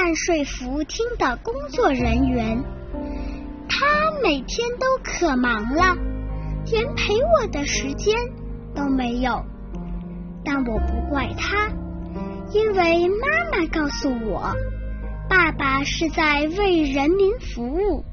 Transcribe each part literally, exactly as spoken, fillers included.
办说服厅的工作人员，他每天都可忙了，连陪我的时间都没有。但我不怪他，因为妈妈告诉我，爸爸是在为人民服务。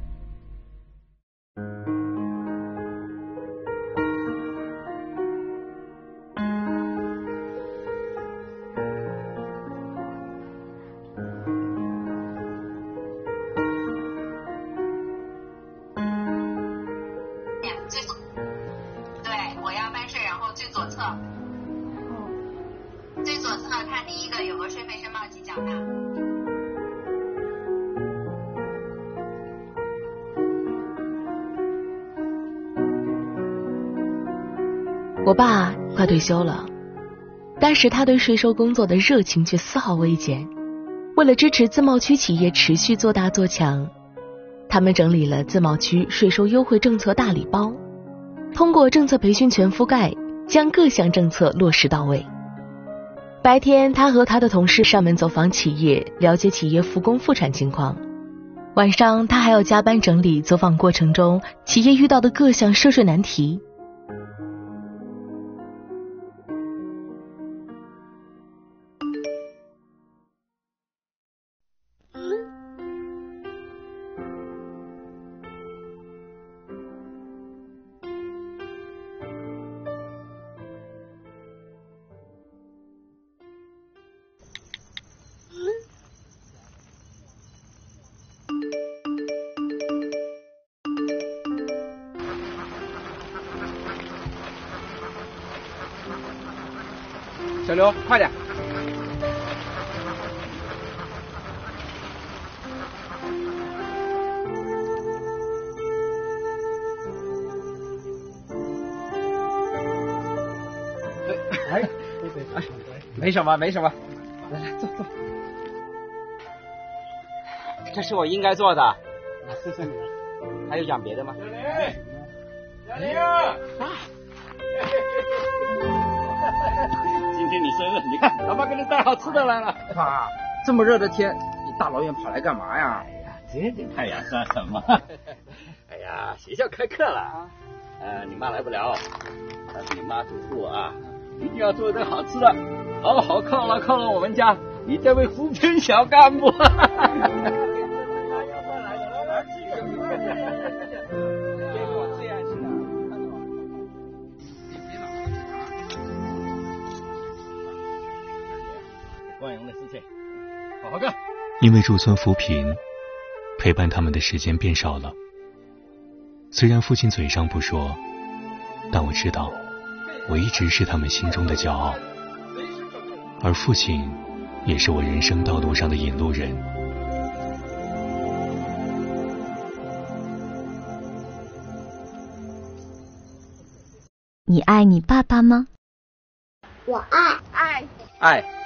最左，对，我要办事，然后最左侧，最左侧它第一个有个税费申报及缴纳。 我爸快退休了，但是他对税收工作的热情却丝毫未减。为了支持自贸区企业持续做大做强，他们整理了自贸区税收优惠政策大礼包，通过政策培训全覆盖，将各项政策落实到位。白天他和他的同事上门走访企业，了解企业复工复产情况，晚上他还要加班整理走访过程中企业遇到的各项涉税难题。 小刘，快点！哎，哎，没什么，没什么。来来，坐坐。这是我应该做的。谢谢你。还有讲别的吗？小林，小林啊！ 今天你生日，你看老爸给你带好吃的来了。 爸，这么热的天，你大老远跑来干嘛呀？ 哎呀，这点太阳算什么？哎呀，学校开课了，呃，你妈来不了，但是你妈嘱咐我啊，一定要做一顿好吃的，好好犒劳犒劳我们家你这位扶贫小干部。光荣的事情，好好干。 因为驻村扶贫，陪伴他们的时间变少了。虽然父亲嘴上不说，但我知道，我一直是他们心中的骄傲。而父亲，也是我人生道路上的引路人。 你爱你爸爸吗？ 我爱爱爱。